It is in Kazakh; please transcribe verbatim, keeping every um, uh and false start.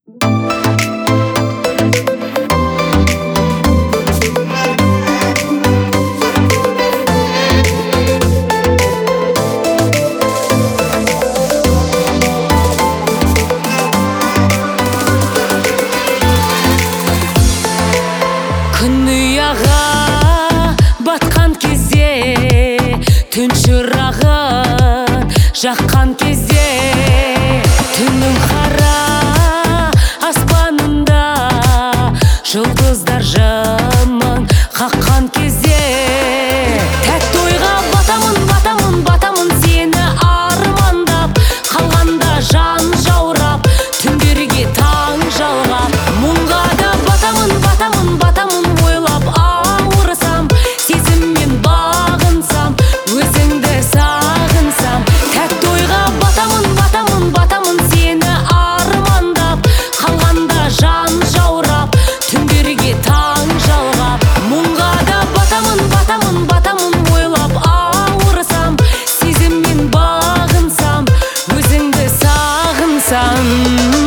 Күн ұяға батқан кезде, түн шырағын жаққан кезде, түннің қара аспанында жұлдыздар жымың қаққан кезде, тәтті ойға батамын, батамын, батамын сені армандап, қалғанда жан жаурап, түндерге таң жалғап, мұңға да батамын, батамын, батамын ойлап ауырсам, сезіммен бағынсам, өзіңді сағынсам, тәтті ойға батамын, батамын, батамын сені армандап, қалғанда жан жаурап, түндерге таң жалғап, мұңға да батамын, батамын, батамын ойлап ауырсам, сезіммен бағынсам, өзіңді сағынсам.